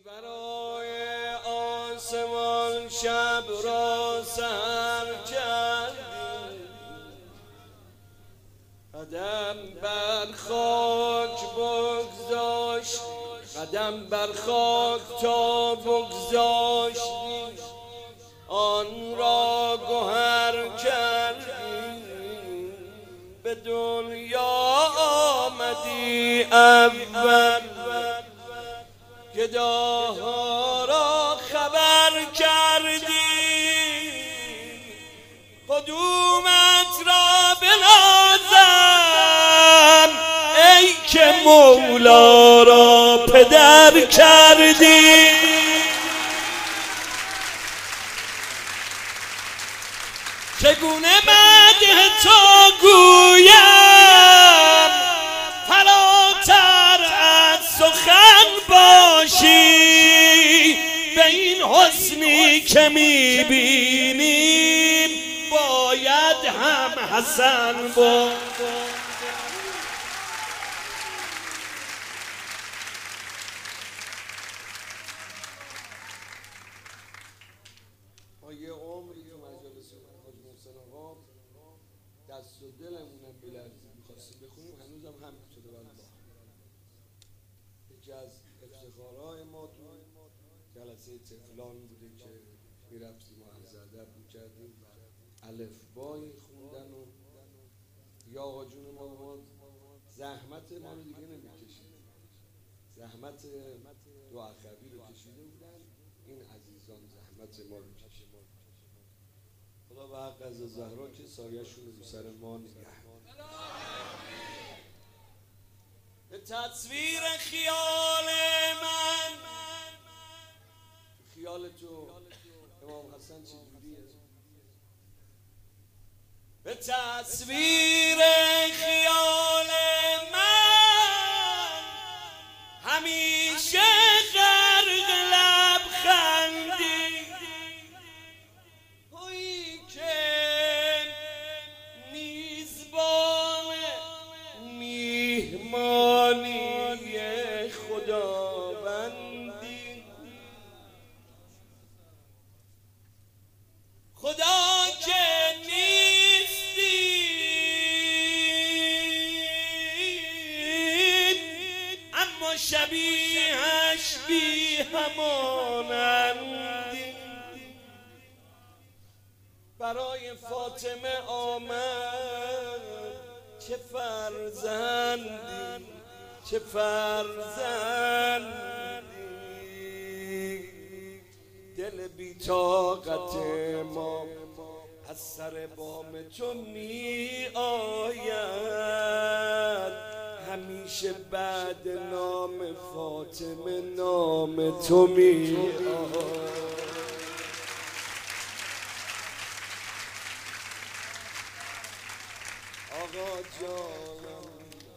برای آسمان شب را سحر کردی، قدم بر خاک بگذاشت، قدم بر خاک تا بگذاشتی، آن را گوهر کردی. به دنیا آمدی اول، گداها را خبر کردی، قدومت را بنازم ای که مولا را پدر کردی. چگونه مدح تو گویم فراتر از سخن باشی، به این حسنی که میبینیم باید هم حسن باشی. ما یه عمری تو مجالس حاج محسن آقا دست و دلمونم می‌لرزید، می‌خواستیم بخونیم، هنوزم همین شده. والله یکی از افتخارهای ما تو جلسه طفلان بوده که می‌رفتیم و عرض ادب می‌کردیم و الفبایی خوندن و یا آقا جون ما زحمت ما رو دیگه نمی‌کشید، زحمت دو اخوی رو کشیده بودن، این عزیزان زحمت ما رو کشید. خدا به حق از زهرا که سایه‌شون رو سر ما نگه. به تصویر خیال من، خیال تو امام حسن چجوریه؟ به تصویر خیال من همیشه غرق لبخندی، تویی که میزبان میهمانی خداوندی. خدا که نیستی اما شبیهش بی همانندی. برای فاطمه آمد چه فرزندی، چه فرزندی. دل بی طاقت ما از سر بام تو می آید، همیشه بعد نام فاطمه نام تو می آید. آقا جانم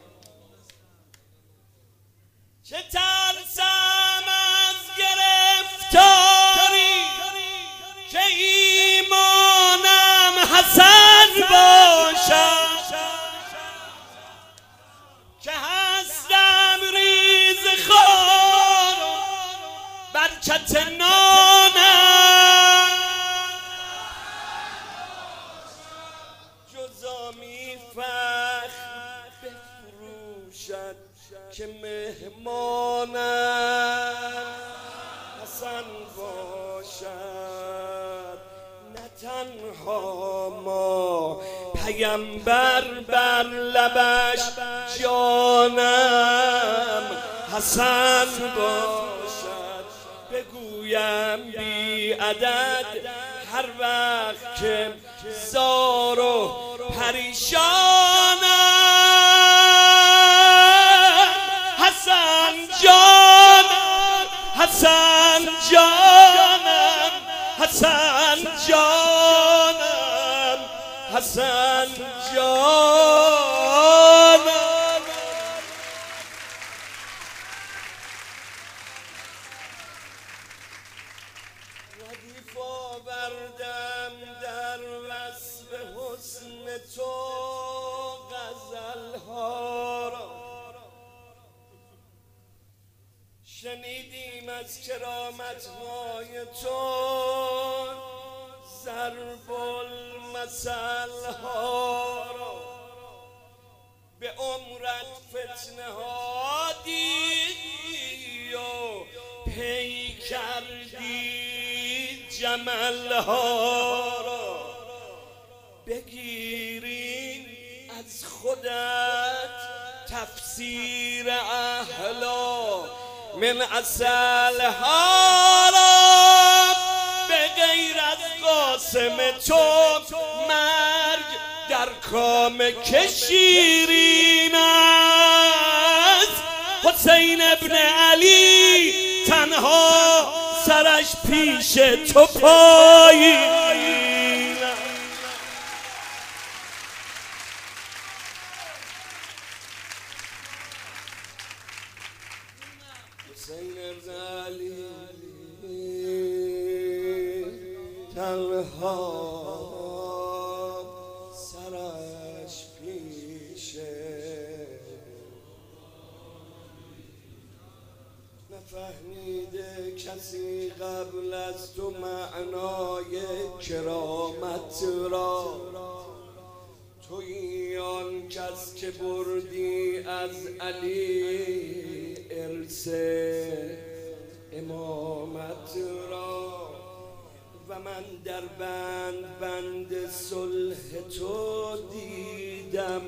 چه ترسم از گرفتاری که ایمانم حسن باشد، که هستم ریز خار برکت نانم، جزامی فخر بفروشد که مهمانم حسن باشد. نه تنها ما پیمبر بر لبش جانم حسن باشد. بگویم بی عدد هر وقت که زار و پریشانم حسن جانم، حسن جانم، حسن جانم، حسن جانم. ردیف آوردم در وصف حسن تو غزلها را، شنیدیم از کرامت‌های تو ضرب المثل ها را، به عمرت فتنه ها دیدی و پی کردی جمل ها را. بگیریم از خودت تفسیر احلا من اصل ها را، به غیر از قاسم تو مرگ در کام که شیرین است. حسین ابن علی تنها سرش پیش تو پایین. حسین ابن علی تنها سرش پیشه، نفهمیده کسی قبل از تو معنای کرامت را. تویی آن کس که بردی از علی ارث امامت را، و من در بند صلح تو دیدم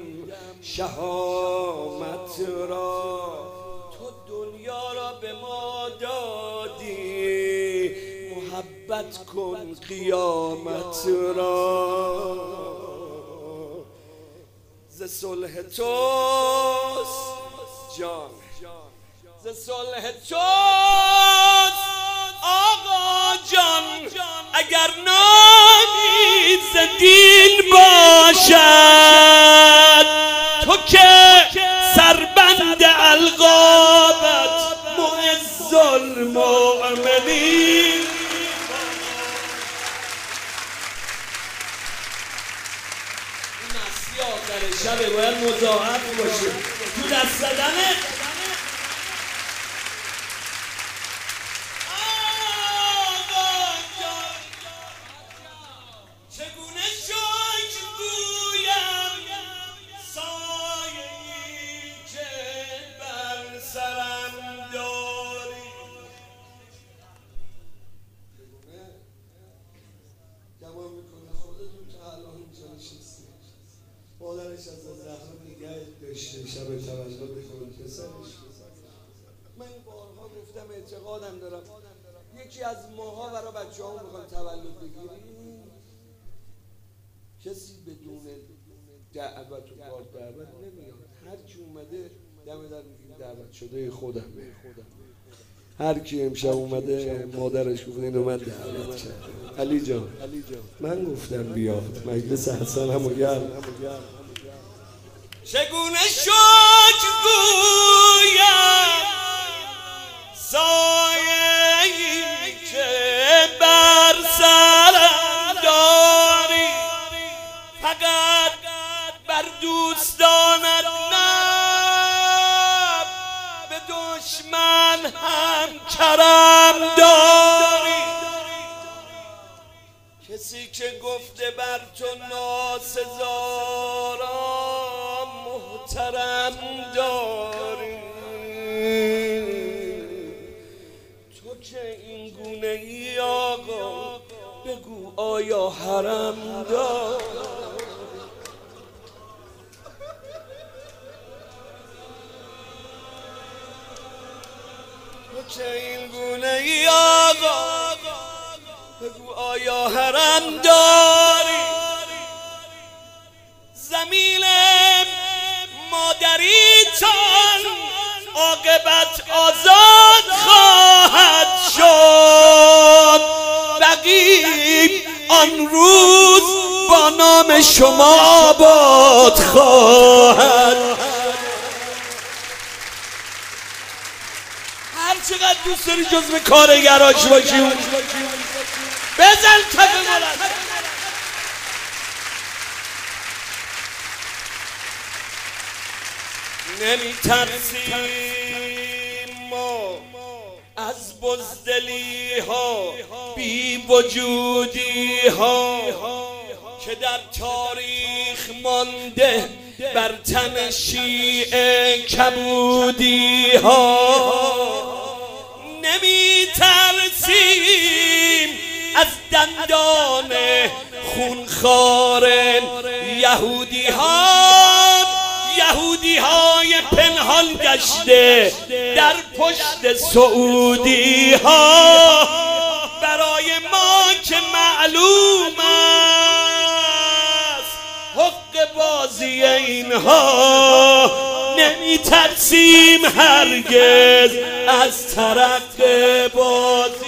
شهامت را. تو دنیا را به ما دادی، محبت کن قیامت را. ز صلح توست جان، ز صلح توست آقا جان. اگر نامی ز دین باشد، تو که سربند القابت معز المؤمنین. این مسیح آخر شب باید مضاعف باشه تو دست زدنه. چگونه شکر گویم سایه‌ای که بر سرم داری. چگونه گمان میکنه خودتون تا الان اینجا نشستی، مادرش از زهرا نگهت داشته شب تولد کنه پسرش. من بارها گفتم اعتقادم دارم یکی از ماها برای بچه ها میخوان تولد بگیریم، کسی بدون دعوت و بار دعوت نمیاد. هر کی اومده دم در میگیم دعوت شده خودمه. هر کی امشب اومده مادرش گفت اینو من دعوت کردم. علی جان من گفتم بیاد مجلس حسن همو گرم. چگونه شکر گویم سایه‌ای که بر سرم داری، فقط بر دوستانت نه به دشمن هم کرم داری. کسی که گفته بر تو ناسزارم محترم داری، تو که این گونه ای آقا بگو آیا حرم داری؟ تو که این گونه ای آقا بگو آیا حرم داری؟ زمین مادریتان عاقبت آزاد خواهد شد، بقیه آن روز با نام شما آباد خواهد. هر چقدر دوست داری جزو کارگراش باشی بزن تف بلند. نمی ترسیم ما از بزدلی ها بی وجودی ها که در تاریخ مانده بر تن شیعه کبودی ها. نمی ترسیم از دندان خونخوار یهودی های پنهان گشته در پشت سعودی ها. برای ما که معلوم است حق بازی اینها، نمی ترسیم هرگز از ترق باز